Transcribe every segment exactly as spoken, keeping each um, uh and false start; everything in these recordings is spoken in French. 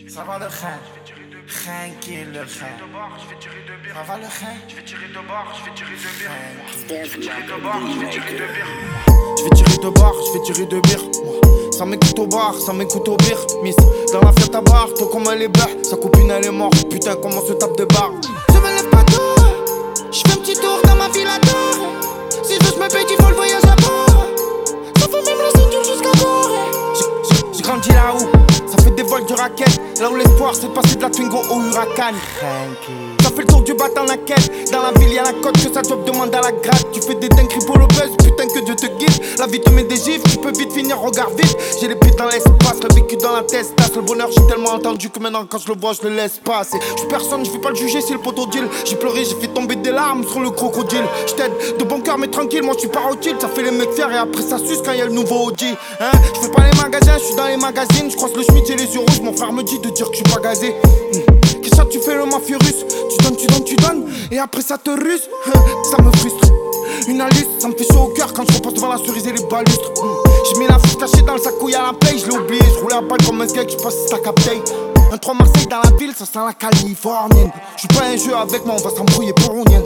Ça va le rein, tranquille le rein. Ça va le rein. Je vais tirer de barre, je vais tirer de bière. Je vais tirer de barre, je vais tirer de bière. Je vais tirer de barre, je vais tirer de bière. Ça m'écoute au bar, ça m'écoute au bière. Miss, dans la fête à barre, toi comme elle est belle. Sa copine elle est morte, putain comment se tape de barre. Je me lève pas tôt, je fais un petit tour dans ma ville à tort. Si je veux je me paye, il faut le voyage à bord. Ça fait même la ceinture jusqu'à bord. J'ai grandi là où ça fait des vols du racket. Là où l'espoir c'est de passer de la Twingo au Huracan. Ça fait le tour du bat en naquette. Dans la ville y'a la côte que sa job demande à la gratte. Tu fais des dingueries pour le buzz, putain que Dieu te guide. La vie te met des gifs, tu peux vite finir, regarde vite. J'ai les pieds dans l'espace, le vécu dans la testasse. Le bonheur j'ai tellement entendu que maintenant quand je le vois je le laisse passer. Je suis personne, je vais pas le juger si le poteau deal. J'ai pleuré, j'ai fait tomber des larmes sur le crocodile. Je t'aide de bon cœur mais tranquille, moi je suis pas utile. Ça fait les mecs fiers et après ça suce quand y'a le nouveau O G. Hein, je fais pas les magasins, je suis dans les magazines. Je croise le schmitt, j'ai les yeux rouges, mon frère me dit de dire que je suis pas gazé. Mmh. Qu'est-ce que tu fais le mafieux russe? Tu donnes, tu donnes, tu donnes et après ça te ruse. Ça me frustre. Une alice, ça me fait chaud au cœur quand je repasse devant la cerise et les balustres. mmh. J'ai mis la fousse cachée dans le sac où y'a la paye, je l'ai oublié. Je roulais à balle comme un skate, je passe ta captaille. Un trois Marseille dans la ville, ça sent la californienne. Je suis pas un jeu avec moi, on va s'embrouiller pour rien.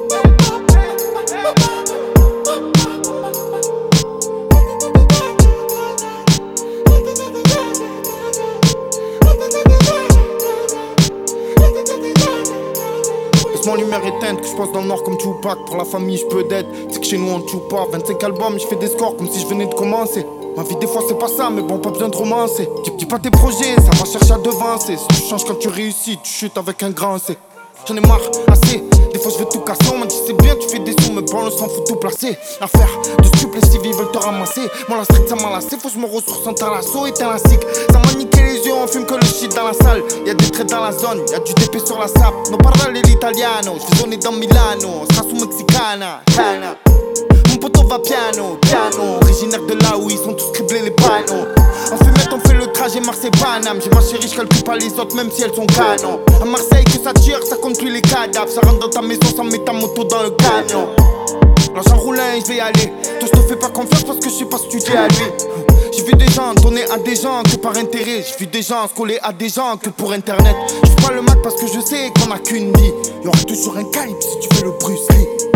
Mon lumière éteinte, que je passe dans le nord comme Tupac. Pour la famille je peux d'être, c'est que chez nous on tue pas. Vingt-cinq albums, je fais des scores comme si je venais de commencer. Ma vie des fois c'est pas ça, mais bon pas besoin de romancer. Dis, dis pas tes projets, ça va chercher à devancer. Si tu changes quand tu réussis, tu chutes avec un grand C. J'en ai marre, assez, des fois je veux tout casser. On m'a dit c'est bien, tu fais des sous, mais bon, on s'en fout tout placer. L'affaire de stupéfiants, ils veulent te ramasser. Moi la street ça m'a lassé, faut que je me ressource en talasso et un cycle. Ça m'a niqué les yeux, on fume que le shit dans la salle. Y'a des traits dans la zone, y'a du D P sur la sape. Non parle l'italiano, je vais zoner dans Milano. Sera sous Mexicana, Cana. Mon poteau va piano, piano. Originaire de là où ils sont tous criblés les panneaux. En fumette on fait le trajet Marseille-Paname. J'ai ma chérie, je calcule pas les autres même si elles sont canons. À Marseille que ça tire, ça compte plus les cadavres. Ça rentre dans ta maison, ça met ta moto dans le camion. L'argent roulant, je vais y aller. Toi je te fais pas confiance parce que je sais pas si tu dis à lui. J'ai vu des gens donner à des gens que par intérêt. J'ai vu des gens se coller à des gens que pour internet. Je fais pas le Mac parce que je sais qu'on a qu'une vie. Y'aura toujours un calibre si tu fais le Bruce Lee.